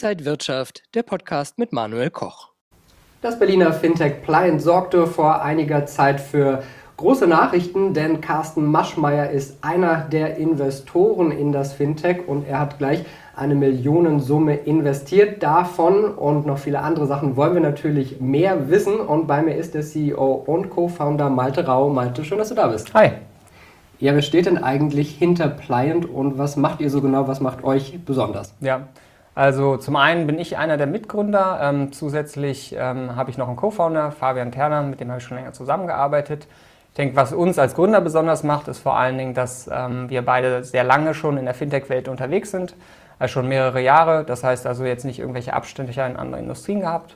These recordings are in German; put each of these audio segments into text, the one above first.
Inside Wirtschaft, der Podcast mit Manuel Koch. Das Berliner Fintech Pliant sorgte vor einiger Zeit für große Nachrichten, denn Carsten Maschmeyer ist einer der Investoren in das Fintech und er hat gleich eine Millionensumme investiert. Davon und noch viele andere Sachen wollen wir natürlich mehr wissen und bei mir ist der CEO und Co-Founder Malte Rau. Malte, schön, dass du da bist. Hi. Ja, wer steht denn eigentlich hinter Pliant und was macht ihr so genau, was macht euch besonders? Ja, also zum einen bin ich einer der Mitgründer, zusätzlich habe ich noch einen Co-Founder, Fabian Terner, mit dem habe ich schon länger zusammengearbeitet. Ich denke, was uns als Gründer besonders macht, ist vor allen Dingen, dass wir beide sehr lange schon in der Fintech-Welt unterwegs sind, schon mehrere Jahre, das heißt also jetzt nicht irgendwelche Abstände in anderen Industrien gehabt.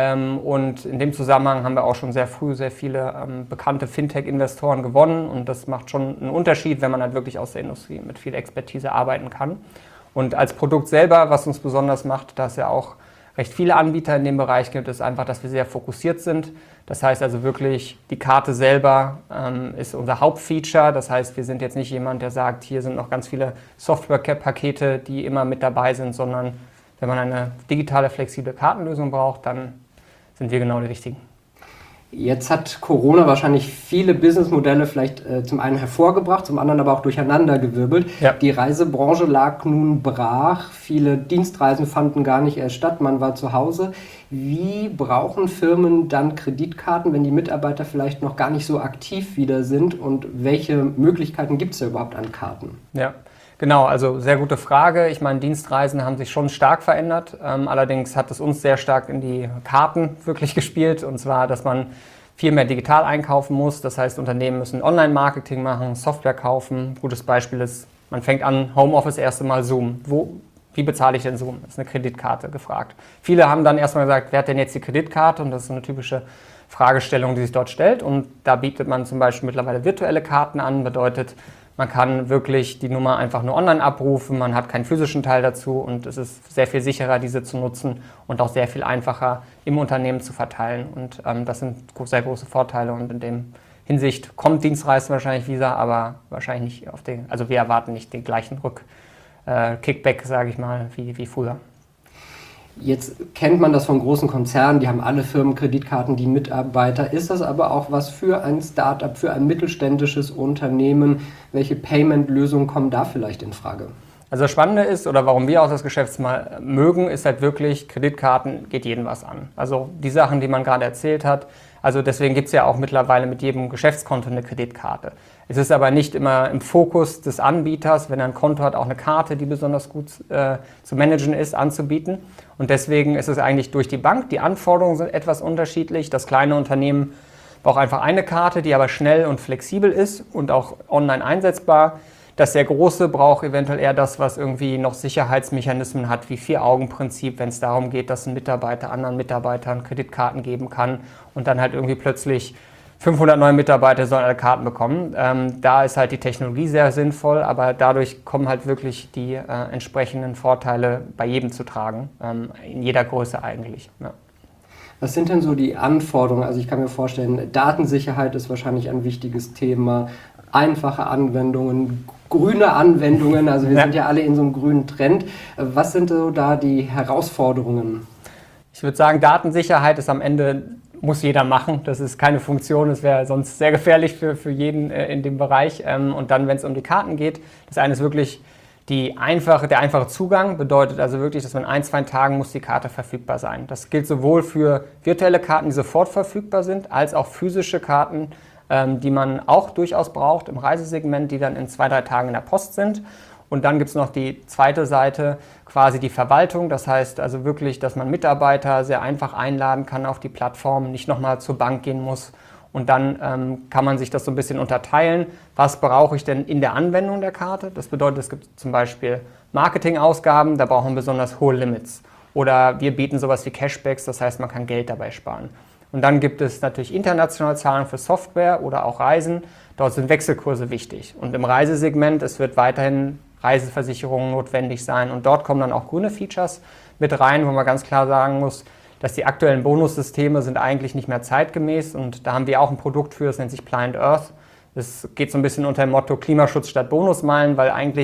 Und in dem Zusammenhang haben wir auch schon sehr früh sehr viele bekannte Fintech-Investoren gewonnen und das macht schon einen Unterschied, wenn man halt wirklich aus der Industrie mit viel Expertise arbeiten kann. Und als Produkt selber, was uns besonders macht, da es ja auch recht viele Anbieter in dem Bereich gibt, ist einfach, dass wir sehr fokussiert sind. Das heißt also wirklich, die Karte selber ist unser Hauptfeature. Das heißt, wir sind jetzt nicht jemand, der sagt, hier sind noch ganz viele Software-Pakete, die immer mit dabei sind, sondern wenn man eine digitale, flexible Kartenlösung braucht, dann sind wir genau die richtigen. Jetzt hat Corona wahrscheinlich viele Businessmodelle vielleicht zum einen hervorgebracht, zum anderen aber auch durcheinandergewirbelt. Ja. Die Reisebranche lag nun brach, viele Dienstreisen fanden gar nicht erst statt, man war zu Hause. Wie brauchen Firmen dann Kreditkarten, wenn die Mitarbeiter vielleicht noch gar nicht so aktiv wieder sind und welche Möglichkeiten gibt es da überhaupt an Karten? Ja. Genau, also sehr gute Frage. Ich meine, Dienstreisen haben sich schon stark verändert. Allerdings hat es uns sehr stark in die Karten wirklich gespielt. Und zwar, dass man viel mehr digital einkaufen muss. Das heißt, Unternehmen müssen Online-Marketing machen, Software kaufen. Ein gutes Beispiel ist, man fängt an, Homeoffice erste Mal Zoom. Wie bezahle ich denn Zoom? Das ist eine Kreditkarte gefragt. Viele haben dann erstmal gesagt, wer hat denn jetzt die Kreditkarte? Und das ist so eine typische Fragestellung, die sich dort stellt. Und da bietet man zum Beispiel mittlerweile virtuelle Karten an. Bedeutet, man kann wirklich die Nummer einfach nur online abrufen, man hat keinen physischen Teil dazu und es ist sehr viel sicherer, diese zu nutzen und auch sehr viel einfacher im Unternehmen zu verteilen. Und das sind sehr große Vorteile und in dem Hinsicht kommt Dienstreisen wahrscheinlich wieder, aber wahrscheinlich nicht also wir erwarten nicht den gleichen Kickback, sage ich mal, wie früher. Jetzt kennt man das von großen Konzernen, die haben alle Firmen Kreditkarten, die Mitarbeiter. Ist das aber auch was für ein Start-up, für ein mittelständisches Unternehmen? Welche Payment-Lösungen kommen da vielleicht in Frage? Also das Spannende ist, oder warum wir auch das Geschäftsmal mögen, ist halt wirklich, Kreditkarten geht jedem was an. Also die Sachen, die man gerade erzählt hat, also deswegen gibt es ja auch mittlerweile mit jedem Geschäftskonto eine Kreditkarte. Es ist aber nicht immer im Fokus des Anbieters, wenn er ein Konto hat, auch eine Karte, die besonders gut zu managen ist, anzubieten. Und deswegen ist es eigentlich durch die Bank, die Anforderungen sind etwas unterschiedlich. Das kleine Unternehmen braucht einfach eine Karte, die aber schnell und flexibel ist und auch online einsetzbar. Das sehr große braucht eventuell eher das, was irgendwie noch Sicherheitsmechanismen hat, wie Vier-Augen-Prinzip, wenn es darum geht, dass ein Mitarbeiter anderen Mitarbeitern Kreditkarten geben kann und dann halt irgendwie plötzlich 500 neue Mitarbeiter sollen alle Karten bekommen. Da ist halt die Technologie sehr sinnvoll, aber dadurch kommen halt wirklich die entsprechenden Vorteile bei jedem zu tragen, in jeder Größe eigentlich. Ja. Was sind denn so die Anforderungen? Also ich kann mir vorstellen, Datensicherheit ist wahrscheinlich ein wichtiges Thema, einfache Anwendungen, grüne Anwendungen, also wir sind ja alle in so einem grünen Trend. Was sind so da die Herausforderungen? Ich würde sagen, Datensicherheit ist am Ende, muss jeder machen. Das ist keine Funktion, das wäre sonst sehr gefährlich für jeden in dem Bereich. Und dann, wenn es um die Karten geht, das eine ist wirklich der einfache Zugang, bedeutet also wirklich, dass in 1-2 Tagen muss die Karte verfügbar sein. Das gilt sowohl für virtuelle Karten, die sofort verfügbar sind, als auch physische Karten, die man auch durchaus braucht im Reisesegment, die dann in 2-3 Tagen in der Post sind. Und dann gibt es noch die zweite Seite, quasi die Verwaltung. Das heißt also wirklich, dass man Mitarbeiter sehr einfach einladen kann auf die Plattform, nicht nochmal zur Bank gehen muss. Und dann kann man sich das so ein bisschen unterteilen. Was brauche ich denn in der Anwendung der Karte? Das bedeutet, es gibt zum Beispiel Marketingausgaben, da brauchen wir besonders hohe Limits. Oder wir bieten sowas wie Cashbacks, das heißt, man kann Geld dabei sparen. Und dann gibt es natürlich internationale Zahlungen für Software oder auch Reisen. Dort sind Wechselkurse wichtig. Und im Reisesegment, es wird weiterhin Reiseversicherungen notwendig sein. Und dort kommen dann auch grüne Features mit rein, wo man ganz klar sagen muss, dass die aktuellen Bonussysteme sind eigentlich nicht mehr zeitgemäß. Und da haben wir auch ein Produkt für, das nennt sich Pliant Earth. Das geht so ein bisschen unter dem Motto Klimaschutz statt Bonusmeilen, weil eigentlich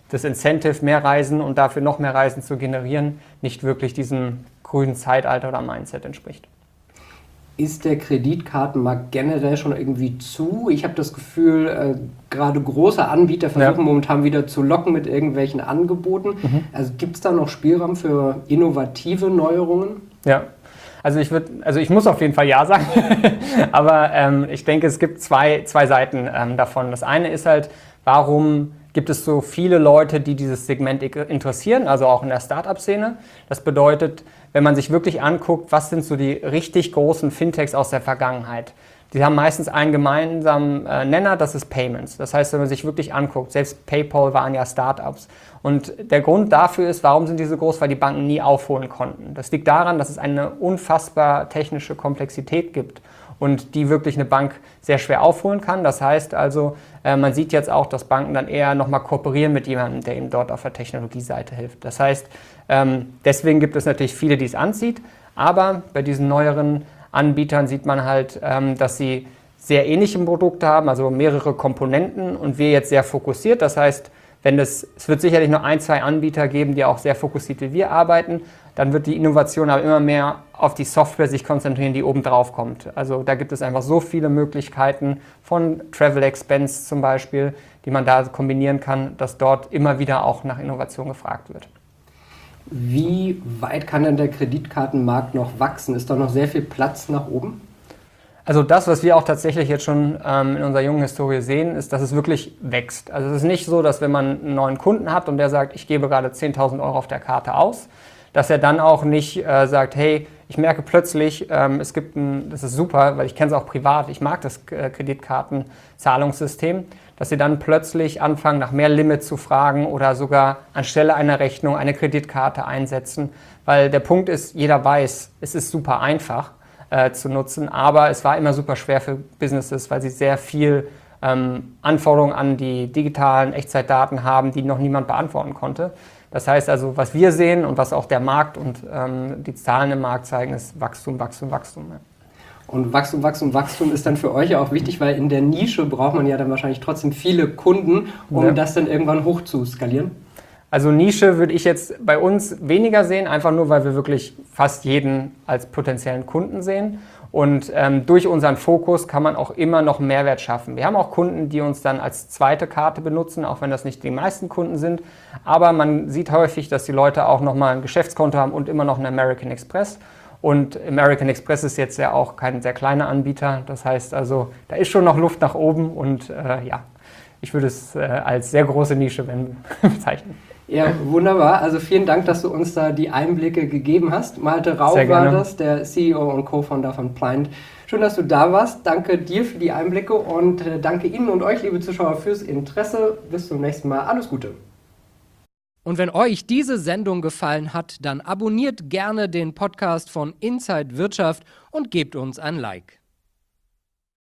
das Incentive, mehr Reisen und dafür noch mehr Reisen zu generieren, nicht wirklich diesem grünen Zeitalter oder Mindset entspricht. Ist der Kreditkartenmarkt generell schon irgendwie zu? Ich habe das Gefühl, gerade große Anbieter versuchen momentan wieder zu locken mit irgendwelchen Angeboten. Also gibt es da noch Spielraum für innovative Neuerungen? Ja, also ich muss auf jeden Fall ja sagen, aber ich denke, es gibt zwei Seiten davon. Das eine ist halt, warum gibt es so viele Leute, die dieses Segment interessieren, also auch in der Startup-Szene. Das bedeutet, wenn man sich wirklich anguckt, was sind so die richtig großen Fintechs aus der Vergangenheit. Die haben meistens einen gemeinsamen Nenner, das ist Payments. Das heißt, wenn man sich wirklich anguckt, selbst PayPal waren ja Startups. Und der Grund dafür ist, warum sind die so groß? Weil die Banken nie aufholen konnten. Das liegt daran, dass es eine unfassbar technische Komplexität gibt und die wirklich eine Bank sehr schwer aufholen kann. Das heißt also, man sieht jetzt auch, dass Banken dann eher nochmal kooperieren mit jemandem, der ihnen dort auf der Technologieseite hilft. Das heißt, deswegen gibt es natürlich viele, die es anzieht, aber bei diesen neueren Anbietern sieht man halt, dass sie sehr ähnliche Produkte haben, also mehrere Komponenten und wir jetzt sehr fokussiert. Das heißt, es wird sicherlich noch 1, 2 Anbieter geben, die auch sehr fokussiert wie wir arbeiten, dann wird die Innovation aber immer mehr auf die Software sich konzentrieren, die oben drauf kommt. Also da gibt es einfach so viele Möglichkeiten von Travel Expense zum Beispiel, die man da kombinieren kann, dass dort immer wieder auch nach Innovation gefragt wird. Wie weit kann denn der Kreditkartenmarkt noch wachsen? Ist da noch sehr viel Platz nach oben? Also das, was wir auch tatsächlich jetzt schon in unserer jungen Historie sehen, ist, dass es wirklich wächst. Also es ist nicht so, dass wenn man einen neuen Kunden hat und der sagt, ich gebe gerade 10.000 Euro auf der Karte aus, dass er dann auch nicht sagt, hey, ich merke plötzlich, das ist super, weil ich kenne es auch privat, ich mag das Kreditkartenzahlungssystem, dass sie dann plötzlich anfangen, nach mehr Limit zu fragen oder sogar anstelle einer Rechnung eine Kreditkarte einsetzen. Weil der Punkt ist, jeder weiß, es ist super einfach zu nutzen, aber es war immer super schwer für Businesses, weil sie sehr viel Anforderungen an die digitalen Echtzeitdaten haben, die noch niemand beantworten konnte. Das heißt also, was wir sehen und was auch der Markt und die Zahlen im Markt zeigen, ist Wachstum, Wachstum, Wachstum. Ja. Und Wachstum, Wachstum, Wachstum ist dann für euch ja auch wichtig, weil in der Nische braucht man ja dann wahrscheinlich trotzdem viele Kunden, um das dann irgendwann hoch zu skalieren. Also Nische würde ich jetzt bei uns weniger sehen, einfach nur, weil wir wirklich fast jeden als potenziellen Kunden sehen. Und durch unseren Fokus kann man auch immer noch Mehrwert schaffen. Wir haben auch Kunden, die uns dann als zweite Karte benutzen, auch wenn das nicht die meisten Kunden sind. Aber man sieht häufig, dass die Leute auch nochmal ein Geschäftskonto haben und immer noch einen American Express. Und American Express ist jetzt ja auch kein sehr kleiner Anbieter. Das heißt also, da ist schon noch Luft nach oben und ich würde es als sehr große Nische bezeichnen. Ja, wunderbar. Also vielen Dank, dass du uns da die Einblicke gegeben hast. Malte Rau war das, der CEO und Co-Founder von Pliant. Schön, dass du da warst. Danke dir für die Einblicke und danke Ihnen und euch, liebe Zuschauer, fürs Interesse. Bis zum nächsten Mal. Alles Gute. Und wenn euch diese Sendung gefallen hat, dann abonniert gerne den Podcast von Inside Wirtschaft und gebt uns ein Like.